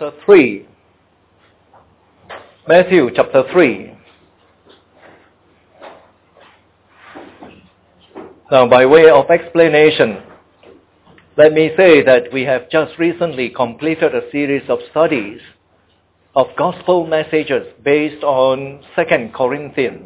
chapter 3. Matthew chapter 3. Now, by way of explanation, let me say that we have just recently completed a series of studies of gospel messages based on 2 Corinthians.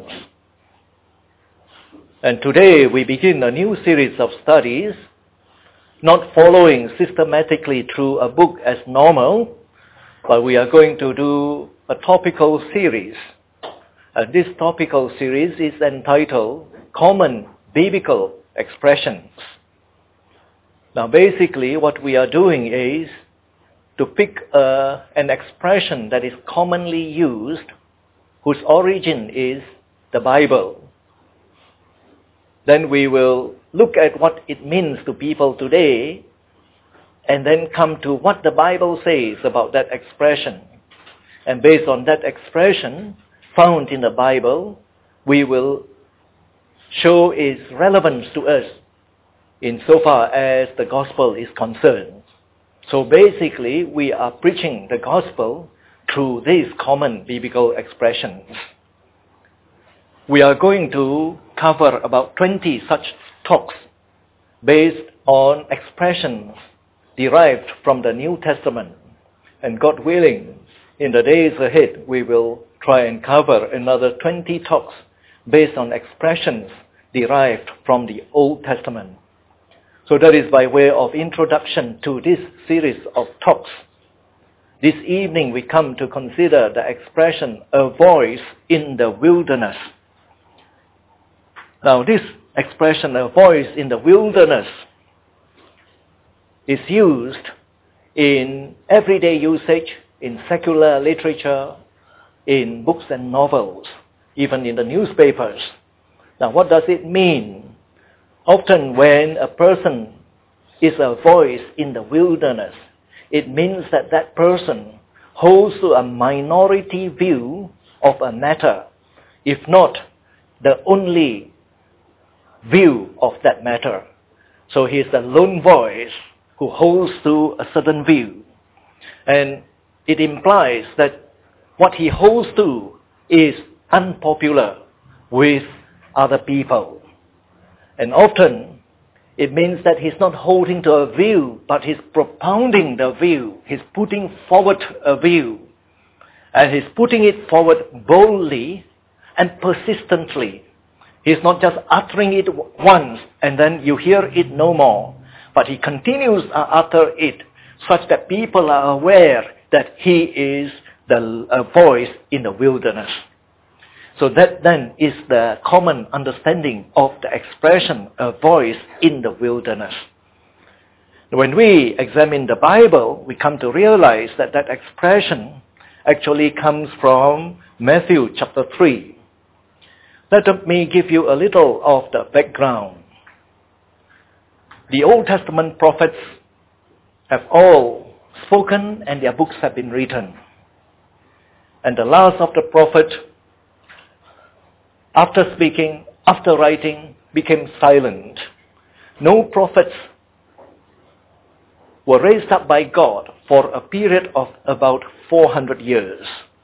And today we begin a new series of studies, not following systematically through a book as normal, but we are going to do a topical series. This topical series is entitled Common Biblical Expressions. Now basically what we are doing is to pick an expression that is commonly used, whose origin is the Bible. Then we will look at what it means to people today, and then come to what the Bible says about that expression. And based on that expression found in the Bible, we will show its relevance to us insofar as the gospel is concerned. So basically, we are preaching the gospel through these common biblical expressions. We are going to cover about 20 such talks based on expressions derived from the New Testament. And God willing, in the days ahead, we will try and cover another 20 talks based on expressions derived from the Old Testament. So that is by way of introduction to this series of talks. This evening we come to consider the expression, a voice in the wilderness. Now this expression, a voice in the wilderness, is used in everyday usage, in secular literature, in books and novels, even in the newspapers. Now what does it mean? Often when a person is a voice in the wilderness, it means that that person holds to a minority view of a matter, if not the only view of that matter. So he is a lone voice who holds to a certain view. And it implies that what he holds to is unpopular with other people. And often it means that he's not holding to a view, but he's propounding the view. He's putting forward a view. And he's putting it forward boldly and persistently. He's not just uttering it once and then you hear it no more. But he continues to utter it such that people are aware that he is a voice in the wilderness. So that then is the common understanding of the expression, a voice in the wilderness. When we examine the Bible, we come to realize that that expression actually comes from Matthew chapter 3. Let me give you a little of the background. The Old Testament prophets have all spoken and their books have been written. And the last of the prophet, after speaking, after writing, became silent. No prophets were raised up by God for a period of about 400 years.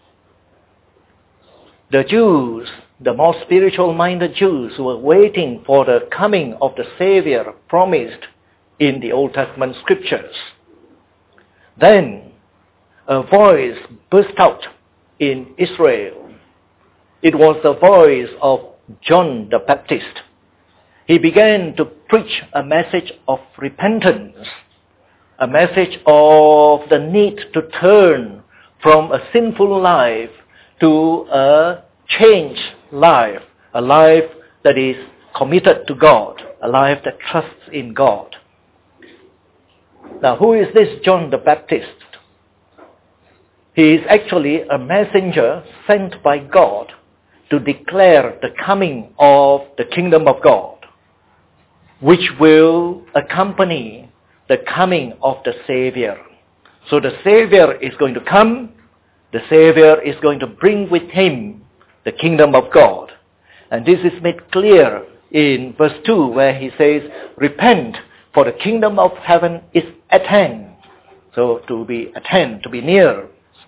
The Jews, the more spiritual-minded Jews, were waiting for the coming of the Savior promised in the Old Testament scriptures. Then a voice burst out in Israel. It was the voice of John the Baptist. He began to preach a message of repentance, a message of the need to turn from a sinful life to a changed life, a life that is committed to God, a life that trusts in God. Now, who is this John the Baptist? He is actually a messenger sent by God to declare the coming of the kingdom of God, which will accompany the coming of the Savior. So the Savior is going to come. The Savior is going to bring with him the kingdom of God. And this is made clear in verse 2 where he says, repent, for the kingdom of heaven is at hand. So to be at hand, to be near.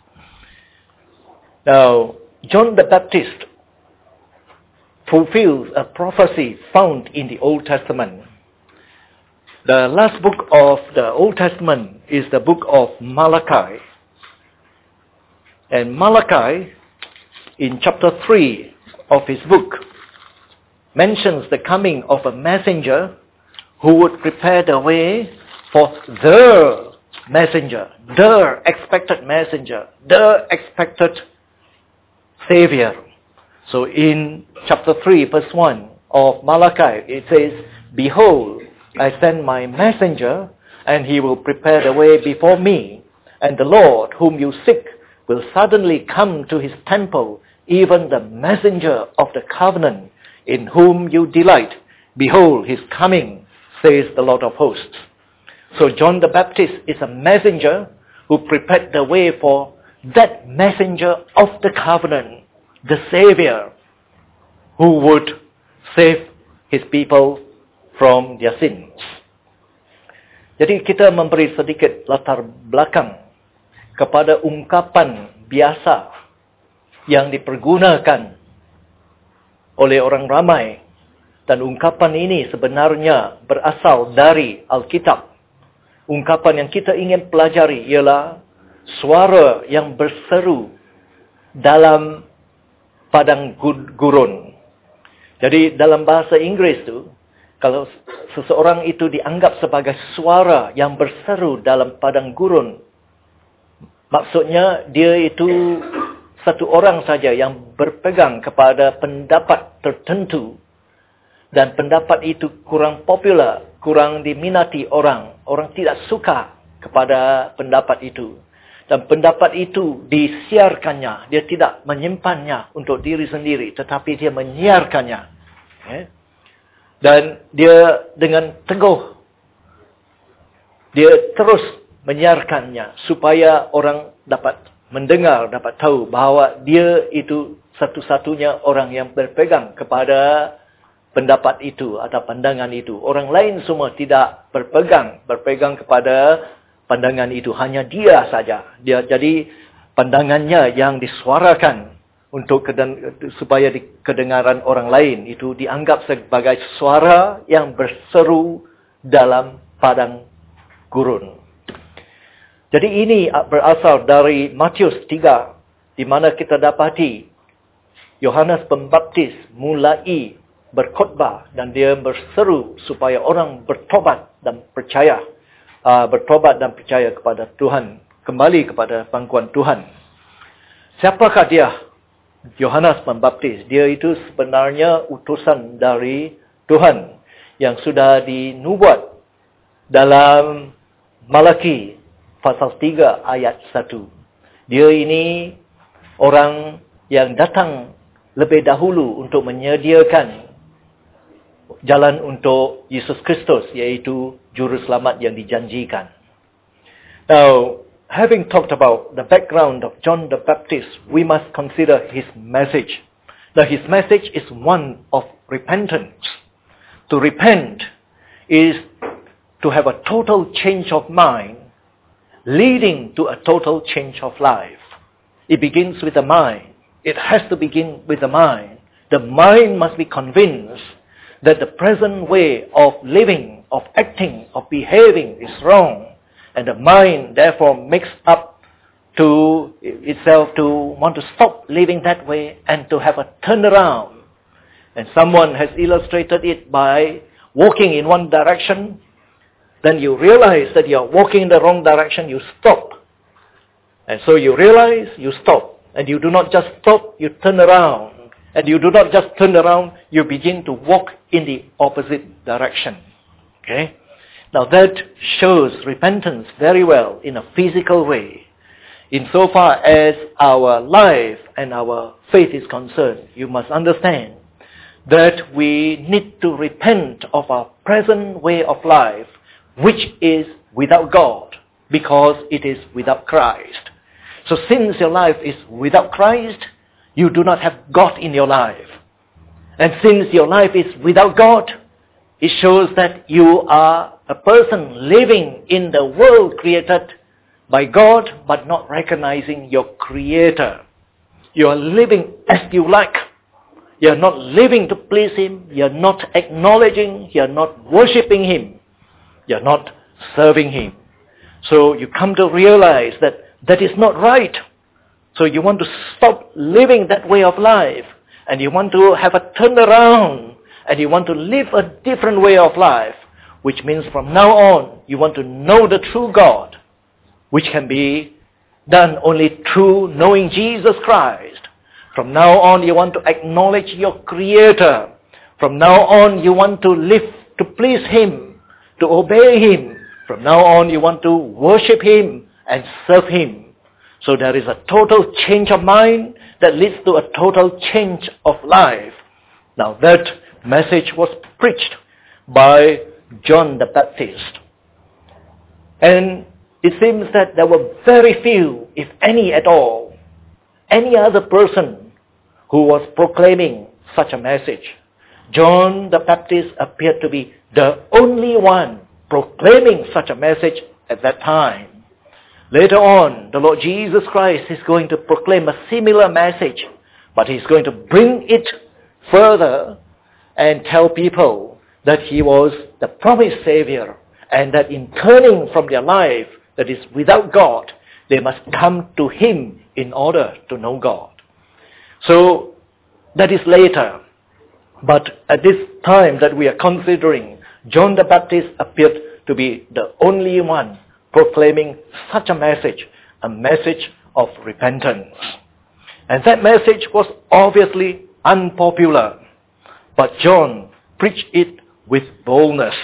Now, John the Baptist fulfills a prophecy found in the Old Testament. The last book of the Old Testament is the book of Malachi. And Malachi, in chapter 3 of his book, mentions the coming of a messenger who would prepare the way for the messenger, the expected messenger, the expected Savior. So in chapter 3, verse 1 of Malachi, it says, "Behold, I send my messenger, and he will prepare the way before me. And the Lord, whom you seek, will suddenly come to his temple, even the messenger of the covenant, in whom you delight. Behold, his coming, says the Lord of hosts." So John the Baptist is a messenger who prepared the way for that messenger of the covenant, the Savior, who would save his people from their sins. Jadi kita memberi sedikit latar belakang kepada ungkapan biasa yang dipergunakan oleh orang ramai. Dan ungkapan ini sebenarnya berasal dari Alkitab. Ungkapan yang kita ingin pelajari ialah suara yang berseru dalam padang gurun. Jadi dalam bahasa Inggris tu, kalau seseorang itu dianggap sebagai suara yang berseru dalam padang gurun, maksudnya dia itu satu orang saja yang berpegang kepada pendapat tertentu, dan pendapat itu kurang popular, kurang diminati orang. Orang tidak suka kepada pendapat itu. Dan pendapat itu disiarkannya. Dia tidak menyimpannya untuk diri sendiri, tetapi dia menyiarkannya. Dan dia dengan teguh, dia terus menyiarkannya supaya orang dapat mendengar, dapat tahu bahawa dia itu satu-satunya orang yang berpegang kepada pendapat itu atau pandangan itu. Orang lain semua tidak berpegang kepada pandangan itu. Hanya dia saja. Jadi pandangannya yang disuarakan supaya kedengaran orang lain itu dianggap sebagai suara yang berseru dalam padang gurun. Jadi ini berasal dari Matius 3, di mana kita dapati Yohanes Pembaptis mulai berkhotbah dan dia berseru supaya orang bertobat dan percaya kepada Tuhan, kembali kepada pangkuan Tuhan. Siapakah dia? Yohanes Pembaptis. Dia itu sebenarnya utusan dari Tuhan yang sudah dinubuat dalam Malaki pasal 3 ayat 1. Dia ini orang yang datang lebih dahulu untuk menyediakan jalan untuk Yesus Kristus, yaitu juru selamat yang dijanjikan. Now, having talked about the background of John the Baptist, we must consider his message. Now, his message is one of repentance. To repent is to have a total change of mind, leading to a total change of life. It begins with the mind. It has to begin with the mind. The mind must be convinced that the present way of living, of acting, of behaving is wrong. And the mind therefore makes up to itself to want to stop living that way and to have a turnaround. And someone has illustrated it by walking in one direction. Then you realize that you are walking in the wrong direction, you stop. And so you realize, you stop. And you do not just stop, you turn around. And you do not just turn around, you begin to walk in the opposite direction. Okay? Now that shows repentance very well in a physical way. Insofar as our life and our faith is concerned, you must understand that we need to repent of our present way of life, which is without God, because it is without Christ. So since your life is without Christ, you do not have God in your life. And since your life is without God, it shows that you are a person living in the world created by God, but not recognizing your Creator. You are living as you like. You are not living to please Him. You are not acknowledging. You are not worshipping Him. You are not serving Him. So you come to realize that that is not right. So you want to stop living that way of life. And you want to have a turnaround. And you want to live a different way of life. Which means from now on, you want to know the true God. Which can be done only through knowing Jesus Christ. From now on, you want to acknowledge your Creator. From now on, you want to live to please Him, to obey Him. From now on, you want to worship Him and serve Him. So there is a total change of mind that leads to a total change of life. Now that message was preached by John the Baptist. And it seems that there were very few, if any at all, any other person who was proclaiming such a message. John the Baptist appeared to be the only one proclaiming such a message at that time. Later on, the Lord Jesus Christ is going to proclaim a similar message, but He's going to bring it further and tell people that He was the promised Savior, and that in turning from their life that is without God, they must come to Him in order to know God. So, that is later. But at this time that we are considering, John the Baptist appeared to be the only one proclaiming such a message of repentance. And that message was obviously unpopular. But John preached it with boldness.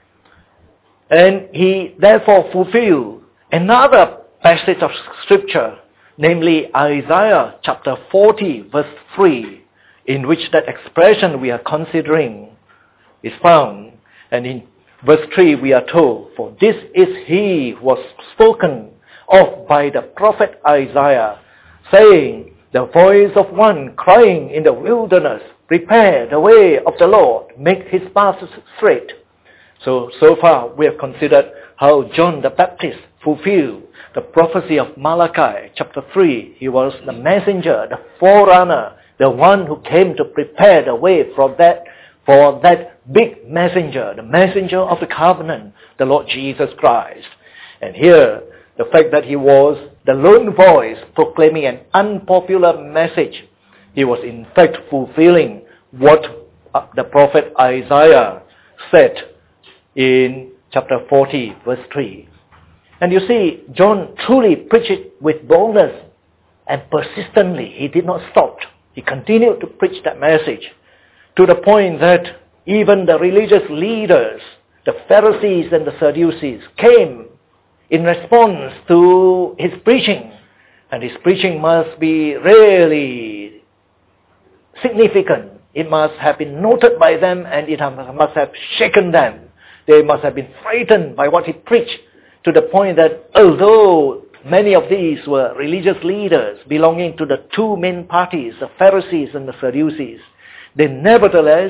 And he therefore fulfilled another passage of Scripture, namely Isaiah chapter 40 verse 3, in which that expression we are considering is found. And in verse 3 we are told, "For this is he who was spoken of by the prophet Isaiah, saying, the voice of one crying in the wilderness, prepare the way of the Lord, make his paths straight." So far we have considered how John the Baptist fulfilled the prophecy of Malachi chapter 3. He was the messenger, the forerunner, the one who came to prepare the way for that big messenger, the messenger of the covenant, the Lord Jesus Christ. And here, the fact that he was the lone voice proclaiming an unpopular message, he was in fact fulfilling what the prophet Isaiah said in chapter 40 verse 3. And you see, John truly preached it with boldness and persistently. He did not stop. He continued to preach that message to the point that even the religious leaders, the Pharisees and the Sadducees, came in response to his preaching. And his preaching must be really significant. It must have been noted by them, and it must have shaken them. They must have been frightened by what he preached, to the point that although many of these were religious leaders belonging to the two main parties, the Pharisees and the Sadducees, they nevertheless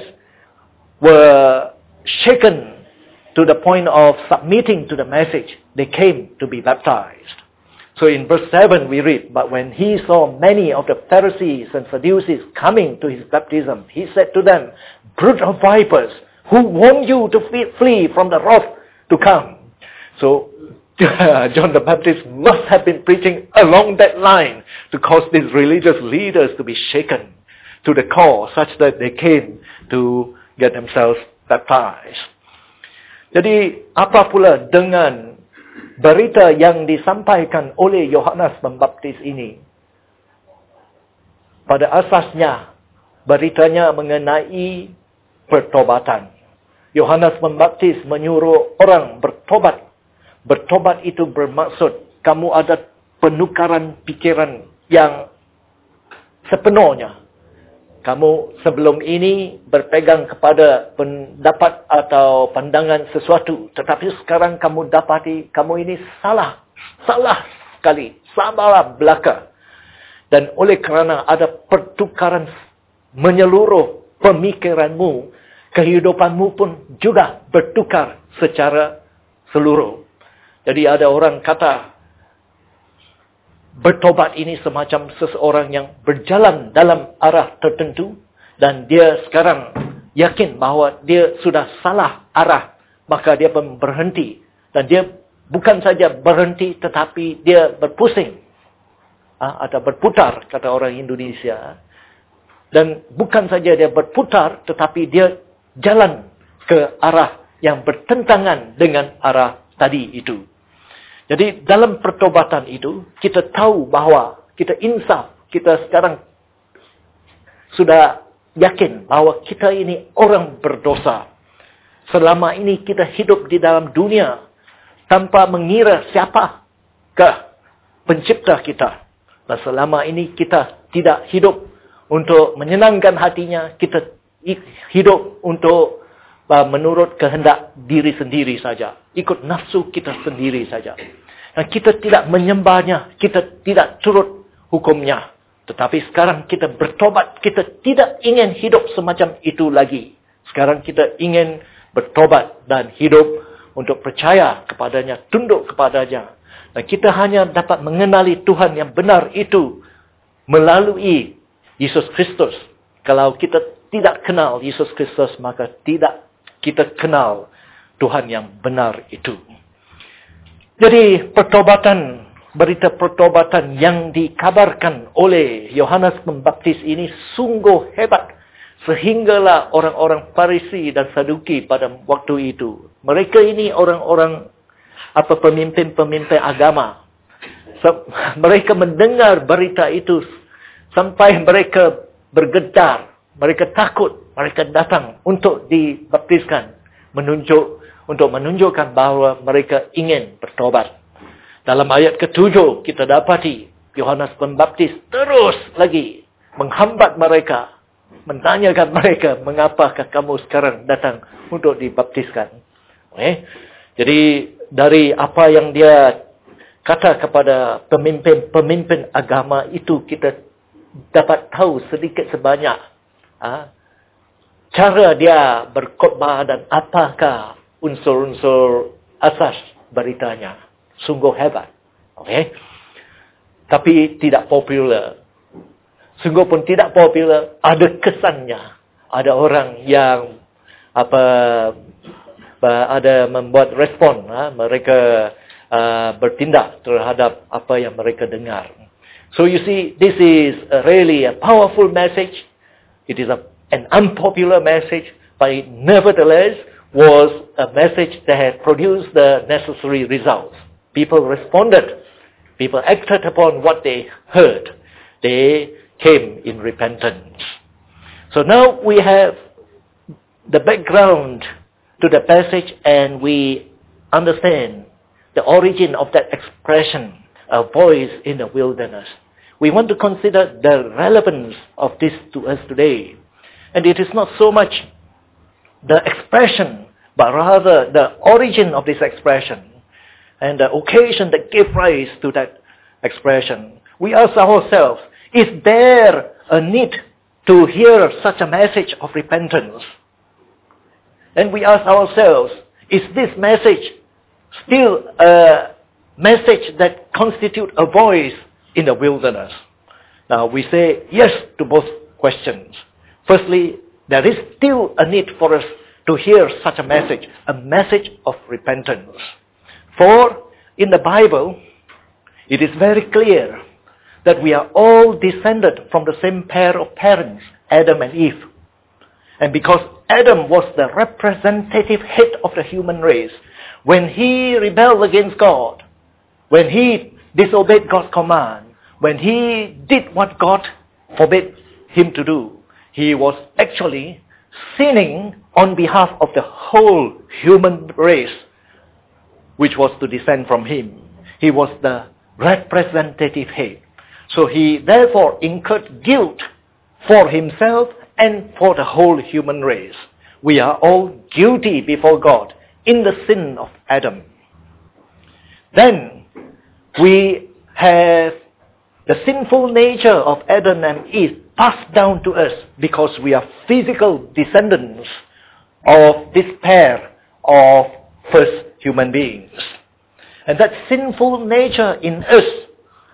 were shaken to the point of submitting to the message. They came to be baptized. So in verse 7 we read, "But when he saw many of the Pharisees and Sadducees coming to his baptism, he said to them, 'Brood of vipers, who warned you to flee from the wrath to come?'" So John the Baptist must have been preaching along that line to cause these religious leaders to be shaken to the core, such that they came to get themselves baptized. Jadi apa pula dengan berita yang disampaikan oleh Yohanes Pembaptis ini? Pada asasnya, beritanya mengenai pertobatan. Yohanes Pembaptis menyuruh orang bertobat. Bertobat itu bermaksud kamu ada penukaran pikiran yang sepenuhnya. Kamu sebelum ini berpegang kepada pendapat atau pandangan sesuatu. Tetapi sekarang kamu dapati kamu ini salah. Salah sekali. Salah belaka. Dan oleh kerana ada pertukaran menyeluruh pemikiranmu, kehidupanmu pun juga bertukar secara seluruh. Jadi ada orang kata, bertobat ini semacam seseorang yang berjalan dalam arah tertentu dan dia sekarang yakin bahawa dia sudah salah arah, maka dia pun berhenti. Dan dia bukan saja berhenti tetapi dia berpusing atau berputar, kata orang Indonesia. Dan bukan saja dia berputar tetapi dia jalan ke arah yang bertentangan dengan arah tadi itu. Jadi dalam pertobatan itu kita tahu bahawa kita insaf, kita sekarang sudah yakin bahawa kita ini orang berdosa. Selama ini kita hidup di dalam dunia tanpa mengira siapakah pencipta kita. Dan selama ini kita tidak hidup untuk menyenangkan hatinya, kita hidup untuk menurut kehendak diri sendiri saja. Ikut nafsu kita sendiri saja. Dan kita tidak menyembahnya, kita tidak turut hukumnya. Tetapi sekarang kita bertobat, kita tidak ingin hidup semacam itu lagi. Sekarang kita ingin bertobat dan hidup untuk percaya kepadanya, tunduk kepadanya. Dan kita hanya dapat mengenali Tuhan yang benar itu melalui Yesus Kristus. Kalau kita tidak kenal Yesus Kristus, maka tidak kita kenal Tuhan yang benar itu. Jadi pertobatan, berita pertobatan yang dikabarkan oleh Yohanes Pembaptis ini sungguh hebat. Sehinggalah orang-orang Farisi dan Saduki pada waktu itu. Mereka ini orang-orang pemimpin-pemimpin agama. Mereka mendengar berita itu sampai mereka bergetar. Mereka takut. Mereka datang untuk dibaptiskan. Untuk menunjukkan bahawa mereka ingin bertobat. Dalam ayat ke-7 kita dapati Yohanes Pembaptis terus lagi menghambat mereka. Menanyakan mereka, mengapakah kamu sekarang datang untuk dibaptiskan. Jadi dari apa yang dia kata kepada pemimpin-pemimpin agama itu, kita dapat tahu sedikit sebanyak cara dia berkhotbah dan apakah unsur-unsur asas beritanya. Sungguh hebat. Tapi tidak popular. Sungguh pun tidak popular, ada kesannya. Ada orang yang ada membuat respon, mereka bertindak terhadap apa yang mereka dengar. So you see, this is really a powerful message. It is an unpopular message, but it nevertheless was a message that had produced the necessary results. People responded. People acted upon what they heard. They came in repentance. So now we have the background to the passage and we understand the origin of that expression, a voice in the wilderness. We want to consider the relevance of this to us today. And it is not so much the expression, but rather the origin of this expression and the occasion that gave rise to that expression. We ask ourselves, is there a need to hear such a message of repentance? And we ask ourselves, is this message still a message that constitutes a voice in the wilderness? Now we say yes to both questions. Firstly, there is still a need for us to hear such a message of repentance. For in the Bible, it is very clear that we are all descended from the same pair of parents, Adam and Eve. And because Adam was the representative head of the human race, when he rebelled against God, when he disobeyed God's command, when he did what God forbade him to do, he was actually sinning on behalf of the whole human race, which was to descend from him. He was the representative head. So he therefore incurred guilt for himself and for the whole human race. We are all guilty before God in the sin of Adam. Then we have the sinful nature of Adam and Eve passed down to us because we are physical descendants of this pair of first human beings. And that sinful nature in us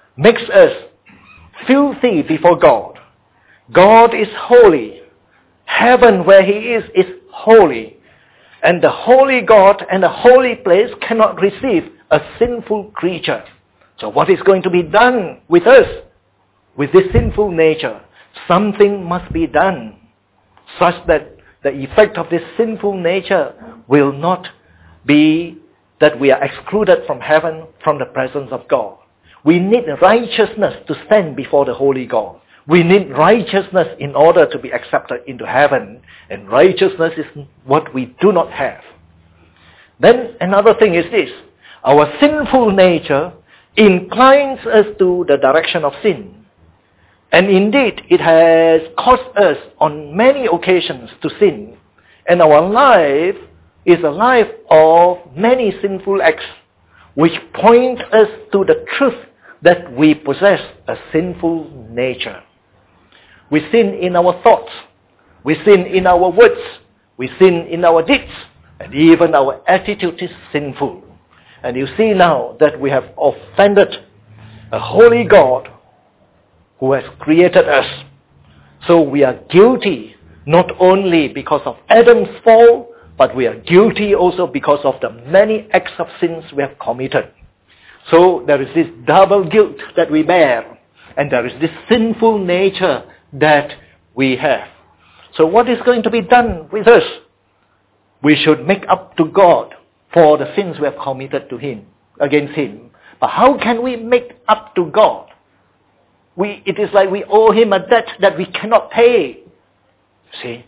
makes us filthy before God. God is holy. Heaven where He is holy. And the holy God and the holy place cannot receive a sinful creature. So what is going to be done with us, with this sinful nature? Something must be done such that the effect of this sinful nature will not be that we are excluded from heaven, from the presence of God. We need righteousness to stand before the holy God. We need righteousness in order to be accepted into heaven. And righteousness is what we do not have. Then another thing is this. Our sinful nature inclines us to the direction of sin. And indeed, it has caused us on many occasions to sin. And our life is a life of many sinful acts, which point us to the truth that we possess a sinful nature. We sin in our thoughts. We sin in our words. We sin in our deeds. And even our attitude is sinful. And you see now that we have offended a holy God who has created us. So we are guilty not only because of Adam's fall, but we are guilty also because of the many acts of sins we have committed. So there is this double guilt that we bear, and there is this sinful nature that we have. So what is going to be done with us? We should make up to God for the sins we have committed to Him, against Him. But how can we make up to God? It is like we owe Him a debt that we cannot pay. See?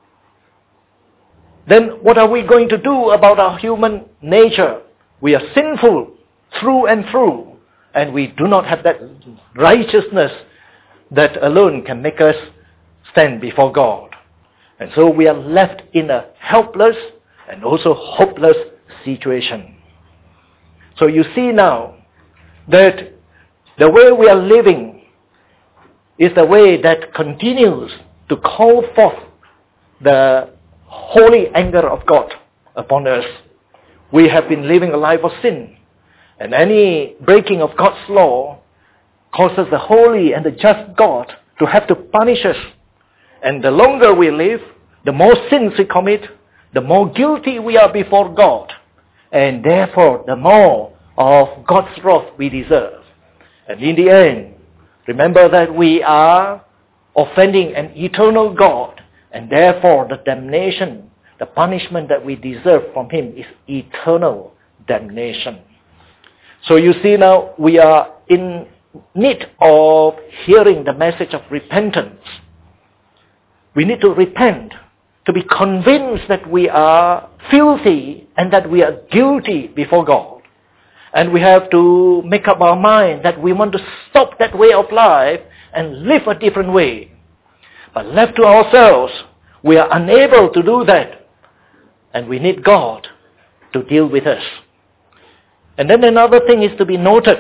Then what are we going to do about our human nature? We are sinful through and through, and we do not have that righteousness that alone can make us stand before God. And so we are left in a helpless and also hopeless situation. So you see now that the way we are living is the way that continues to call forth the holy anger of God upon us. We have been living a life of sin, and any breaking of God's law causes the holy and the just God to have to punish us. And the longer we live, the more sins we commit, the more guilty we are before God, and therefore the more of God's wrath we deserve. And in the end, remember that we are offending an eternal God, and therefore the damnation, the punishment that we deserve from Him is eternal damnation. So you see now, we are in need of hearing the message of repentance. We need to repent, to be convinced that we are filthy and that we are guilty before God. And we have to make up our mind that we want to stop that way of life and live a different way. But left to ourselves, we are unable to do that. And we need God to deal with us. And then another thing is to be noted.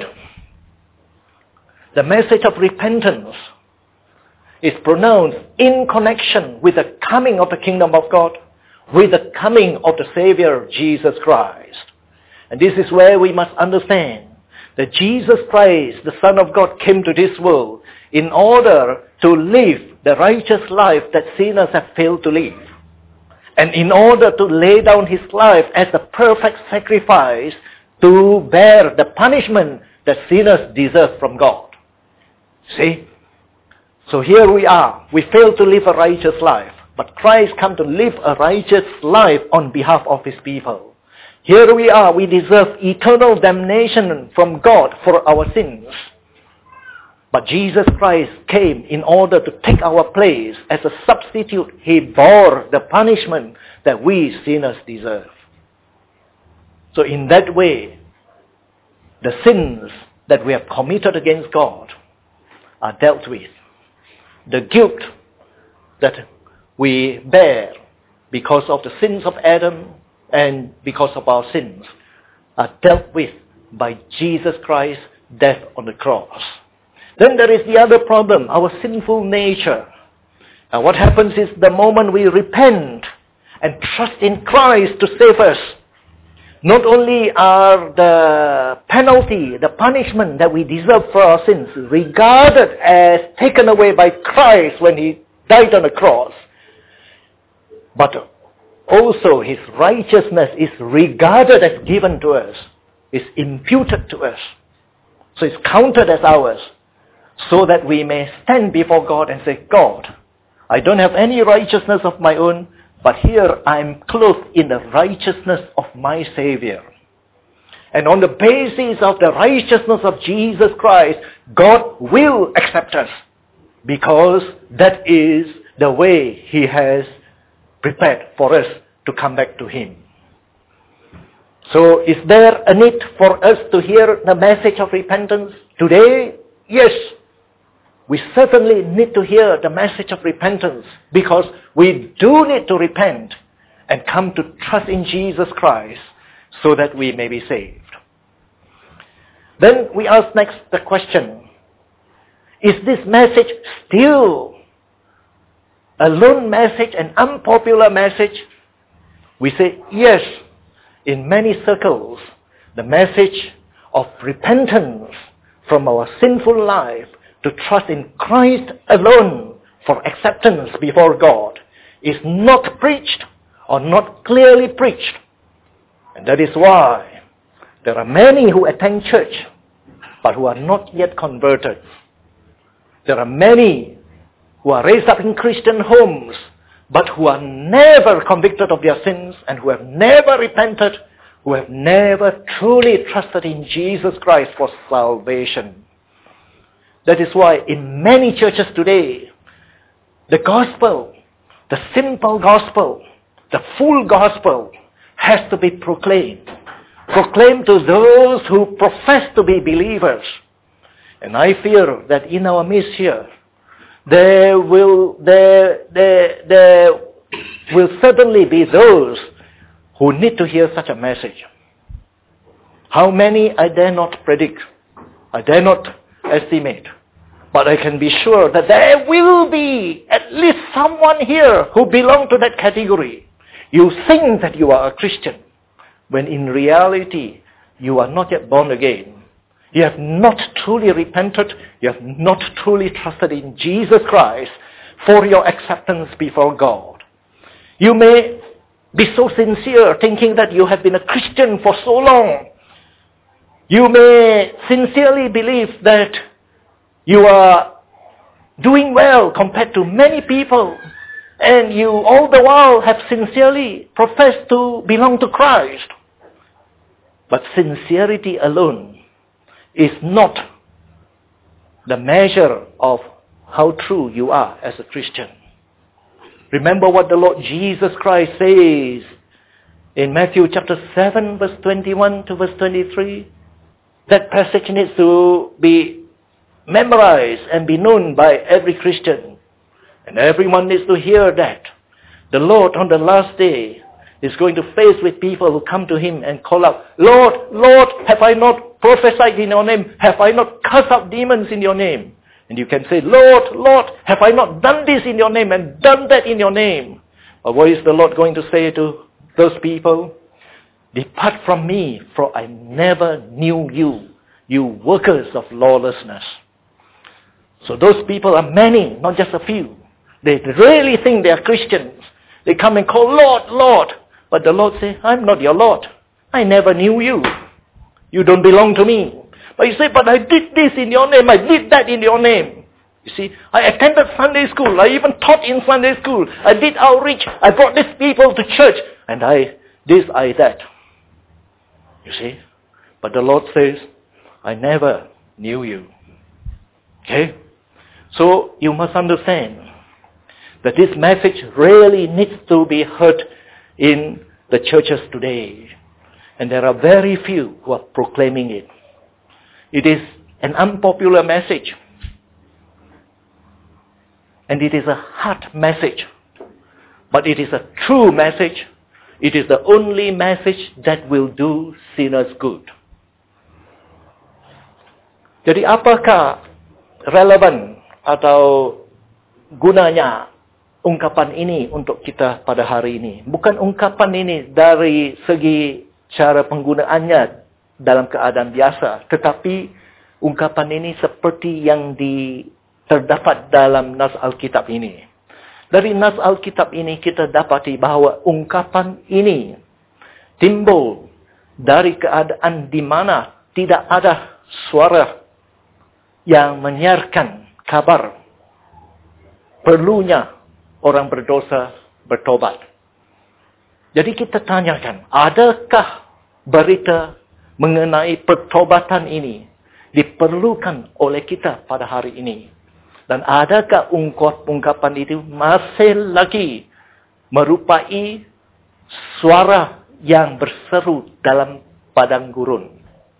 The message of repentance is pronounced in connection with the coming of the kingdom of God, with the coming of the Savior, Jesus Christ. And this is where we must understand that Jesus Christ, the Son of God, came to this world in order to live the righteous life that sinners have failed to live. And in order to lay down His life as the perfect sacrifice to bear the punishment that sinners deserve from God. See? So here we are. We fail to live a righteous life. But Christ came to live a righteous life on behalf of His people. Here we are, we deserve eternal damnation from God for our sins. But Jesus Christ came in order to take our place as a substitute. He bore the punishment that we sinners deserve. So in that way, the sins that we have committed against God are dealt with. The guilt that we bear because of the sins of Adam and because of our sins are dealt with by Jesus Christ's death on the cross. Then there is the other problem, our sinful nature. And what happens is the moment we repent and trust in Christ to save us, Not only are the penalty, the punishment that we deserve for our sins regarded as taken away by Christ when He died on the cross, but also His righteousness is regarded as given to us, is imputed to us. So it's counted as ours, so that we may stand before God and say, God, I don't have any righteousness of my own, but here I am clothed in the righteousness of my Savior. And on the basis of the righteousness of Jesus Christ, God will accept us, because that is the way He has prepared for us to come back to Him. So is there a need for us to hear the message of repentance today? Yes. We certainly need to hear the message of repentance, because we do need to repent and come to trust in Jesus Christ so that we may be saved. Then we ask next the question, is this message still a lone message, an unpopular message? We say yes. In many circles, the message of repentance from our sinful life to trust in Christ alone for acceptance before God is not preached or not clearly preached. And that is why there are many who attend church but who are not yet converted. There are many who are raised up in Christian homes but who are never convicted of their sins and who have never repented, who have never truly trusted in Jesus Christ for salvation. That is why in many churches today, the gospel, the simple gospel, the full gospel has to be proclaimed. Proclaimed to those who profess to be believers. And I fear that in our midst here, there will certainly be those who need to hear such a message. How many I dare not predict. I dare not estimate. But I can be sure that there will be at least someone here who belongs to that category. You think that you are a Christian, when in reality you are not yet born again. You have not truly repented. You have not truly trusted in Jesus Christ for your acceptance before God. You may be so sincere, thinking that you have been a Christian for so long. You may sincerely believe that you are doing well compared to many people, and you all the while have sincerely professed to belong to Christ. But sincerity alone is not the measure of how true you are as a Christian. Remember what the Lord Jesus Christ says in Matthew chapter 7, verse 21 to verse 23. That passage needs to be memorized and be known by every Christian. And everyone needs to hear that. The Lord on the last day is going to face with people who come to Him and call out, Lord, Lord, have I not prophesied in your name? Have I not cast out demons in your name? And you can say, Lord, Lord, have I not done this in your name and done that in your name? Or what is the Lord going to say to those people? Depart from me, for I never knew you, you workers of lawlessness. So those people are many, not just a few. They really think they are Christians. They come and call, Lord, Lord. But the Lord says, I'm not your Lord. I never knew you. You don't belong to me. But you say, but I did this in your name. I did that in your name. You see, I attended Sunday school. I even taught in Sunday school. I did outreach. I brought these people to church. And I that. You see? But the Lord says, I never knew you. Okay? So you must understand that this message really needs to be heard in the churches today. And there are very few who are proclaiming it. It is an unpopular message. And it is a hard message. But it is a true message. It is the only message that will do sinners good. Jadi apakah relevan atau gunanya ungkapan ini untuk kita pada hari ini? Bukan ungkapan ini dari segi cara penggunaannya dalam keadaan biasa. Tetapi ungkapan ini seperti yang terdapat dalam nas Alkitab ini. Dari nas Alkitab ini kita dapati bahawa ungkapan ini timbul dari keadaan di mana tidak ada suara yang menyiarkan kabar perlunya orang berdosa bertobat. Jadi kita tanyakan, adakah berita mengenai pertobatan ini diperlukan oleh kita pada hari ini? Dan adakah ungkapan itu masih lagi merupai suara yang berseru dalam padang gurun?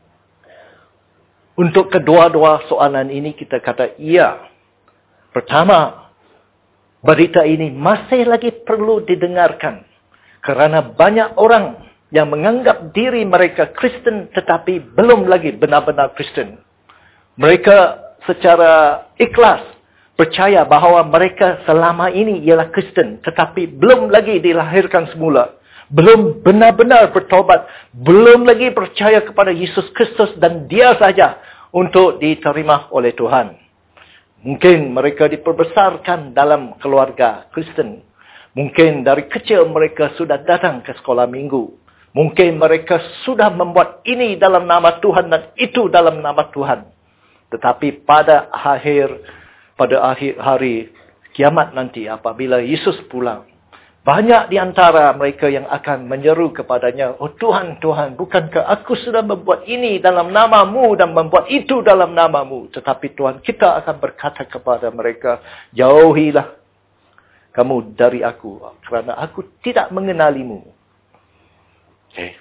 Untuk kedua-dua soalan ini kita kata iya. Pertama, berita ini masih lagi perlu didengarkan. Kerana banyak orang yang menganggap diri mereka Kristen tetapi belum lagi benar-benar Kristen. Mereka secara ikhlas percaya bahawa mereka selama ini ialah Kristen tetapi belum lagi dilahirkan semula. Belum benar-benar bertobat. Belum lagi percaya kepada Yesus Kristus dan Dia saja untuk diterima oleh Tuhan. Mungkin mereka diperbesarkan dalam keluarga Kristen. Mungkin dari kecil mereka sudah datang ke sekolah minggu. Mungkin mereka sudah membuat ini dalam nama Tuhan dan itu dalam nama Tuhan. Tetapi pada akhir hari kiamat nanti apabila Yesus pulang, banyak di antara mereka yang akan menyeru kepadanya, "Oh Tuhan, Tuhan, bukankah aku sudah membuat ini dalam namamu dan membuat itu dalam namamu?" Tetapi Tuhan kita akan berkata kepada mereka, "Jauhilah kamu dari aku, kerana aku tidak mengenalimu." Okay.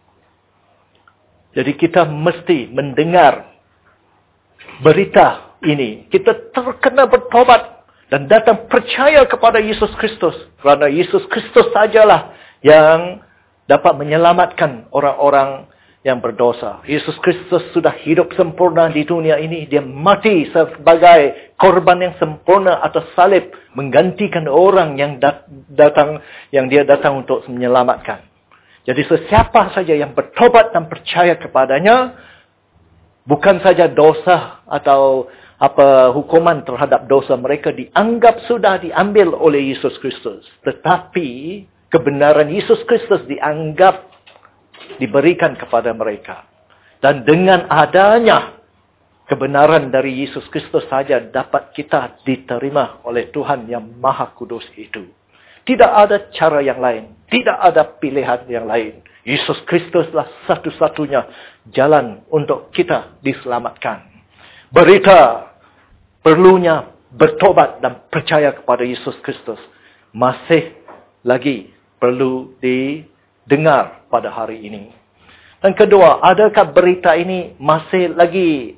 Jadi kita mesti mendengar berita ini. Kita terkena bertobat dan datang percaya kepada Yesus Kristus. Kerana Yesus Kristus sajalah yang dapat menyelamatkan orang-orang yang berdosa. Yesus Kristus sudah hidup sempurna di dunia ini. Dia mati sebagai korban yang sempurna atas salib. Menggantikan orang yang dia datang untuk menyelamatkan. Jadi sesiapa saja yang bertobat dan percaya kepadanya, bukan saja dosa atau hukuman terhadap dosa mereka dianggap sudah diambil oleh Yesus Kristus. Tetapi kebenaran Yesus Kristus diberikan kepada mereka. Dan dengan adanya kebenaran dari Yesus Kristus saja dapat kita diterima oleh Tuhan yang Maha Kudus itu. Tidak ada cara yang lain. Tidak ada pilihan yang lain. Yesus Kristuslah satu-satunya jalan untuk kita diselamatkan. Berita perlunya bertobat dan percaya kepada Yesus Kristus masih lagi perlu didengar pada hari ini. Dan kedua, adakah berita ini masih lagi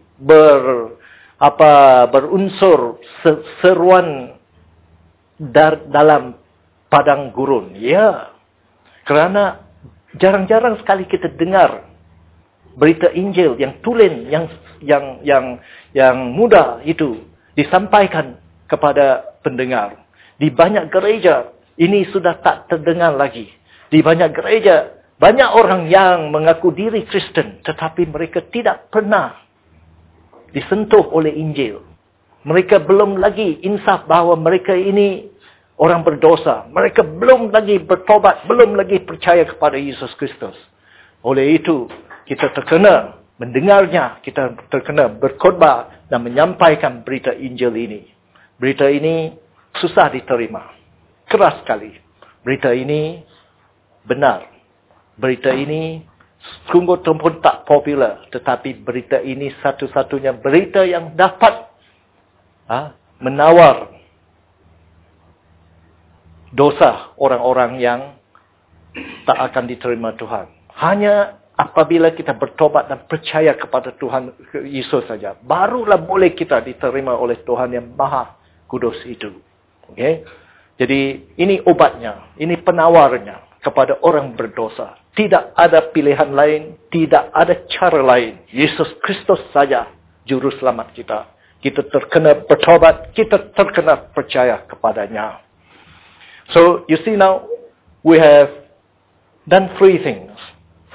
berunsur seruan dalam padang gurun? Ya. Kerana jarang-jarang sekali kita dengar berita Injil yang tulen, yang mudah itu disampaikan kepada pendengar. Di banyak gereja, ini sudah tak terdengar lagi. Di banyak gereja, banyak orang yang mengaku diri Kristen, tetapi mereka tidak pernah disentuh oleh Injil. Mereka belum lagi insaf bahawa mereka ini orang berdosa. Mereka belum lagi bertobat, belum lagi percaya kepada Yesus Kristus. Oleh itu, kita terkena mendengarnya, kita terkena berkhotbah dan menyampaikan berita Injil ini. Berita ini susah diterima. Keras sekali. Berita ini benar. Berita ini sungguh pun tak popular. Tetapi berita ini satu-satunya berita yang dapat menawar dosa orang-orang yang tak akan diterima Tuhan. Hanya apabila kita bertobat dan percaya kepada Tuhan Yesus saja, barulah boleh kita diterima oleh Tuhan yang Maha Kudus itu. Okay? Jadi ini obatnya, ini penawarnya kepada orang berdosa. Tidak ada pilihan lain, tidak ada cara lain. Yesus Kristus saja juru selamat kita. Kita terkena bertobat, kita terkena percaya kepadanya. So, you see now, we have done three things.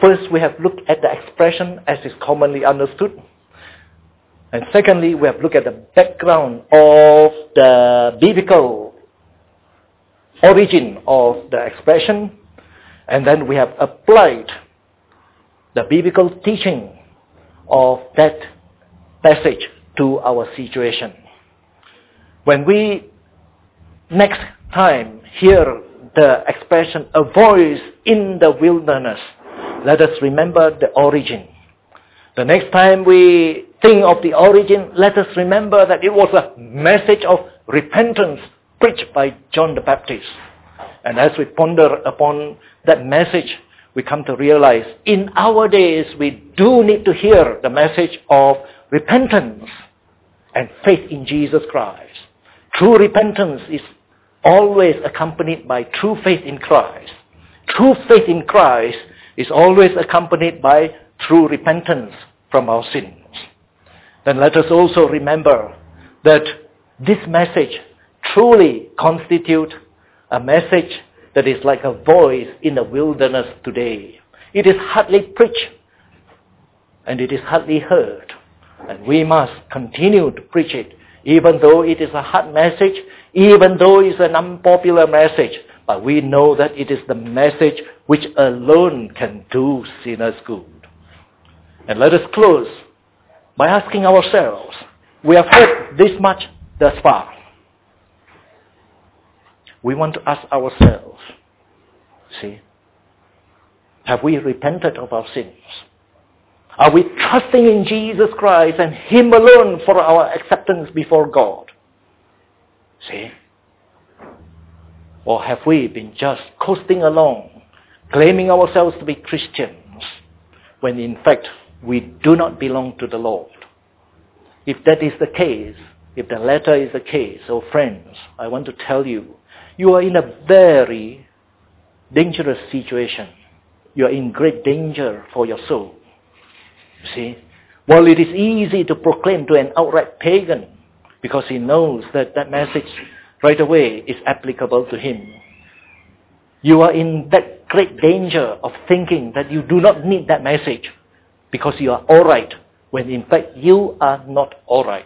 First, we have looked at the expression as is commonly understood. And secondly, we have looked at the background of the biblical origin of the expression. And then we have applied the biblical teaching of that passage to our situation. When we next time hear the expression, a voice in the wilderness, let us remember the origin. The next time we think of the origin, let us remember that it was a message of repentance preached by John the Baptist. And as we ponder upon that message, we come to realize in our days we do need to hear the message of repentance and faith in Jesus Christ. True repentance is always accompanied by true faith in Christ. True faith in Christ is always accompanied by true repentance from our sins. Then let us also remember that this message truly constitutes a message that is like a voice in the wilderness today. It is hardly preached and it is hardly heard. And we must continue to preach it, even though it is a hard message, even though it's an unpopular message. But we know that it is the message which alone can do sinners good. And let us close by asking ourselves, we have heard this much thus far. We want to ask ourselves, have we repented of our sins? Are we trusting in Jesus Christ and Him alone for our acceptance before God? Or have we been just coasting along, claiming ourselves to be Christians, when in fact we do not belong to the Lord? If that is the case, if the latter is the case, oh friends, I want to tell you, you are in a very dangerous situation. You are in great danger for your soul. While it is easy to proclaim to an outright pagan, because he knows that that message right away is applicable to him, you are in that great danger of thinking that you do not need that message because you are alright, when in fact you are not alright.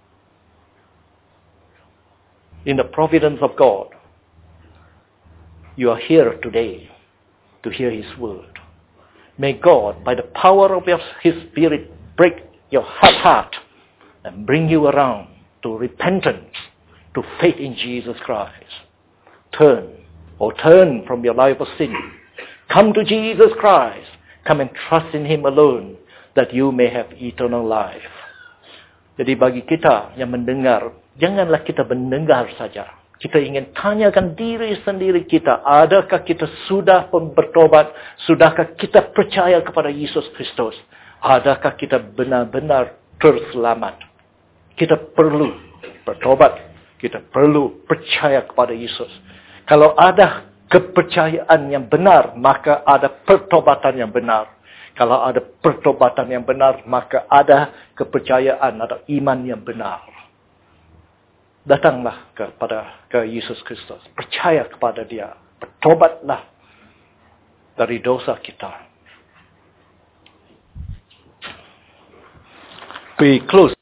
In the providence of God, you are here today to hear His word. May God, by the power of His Spirit, break your hard heart and bring you around to repentance, to faith in Jesus Christ. Turn from your life of sin. Come to Jesus Christ. Come and trust in Him alone, that you may have eternal life. Jadi bagi kita yang mendengar, janganlah kita mendengar saja. Kita ingin tanyakan diri sendiri kita, adakah kita sudah bertobat? Sudahkah kita percaya kepada Yesus Kristus? Adakah kita benar-benar terselamat? Kita perlu bertobat. Kita perlu percaya kepada Yesus. Kalau ada kepercayaan yang benar, maka ada pertobatan yang benar. Kalau ada pertobatan yang benar, maka ada kepercayaan, ada iman yang benar. Datanglah ke Yesus Kristus. Percaya kepada Dia. Bertobatlah dari dosa kita. We close.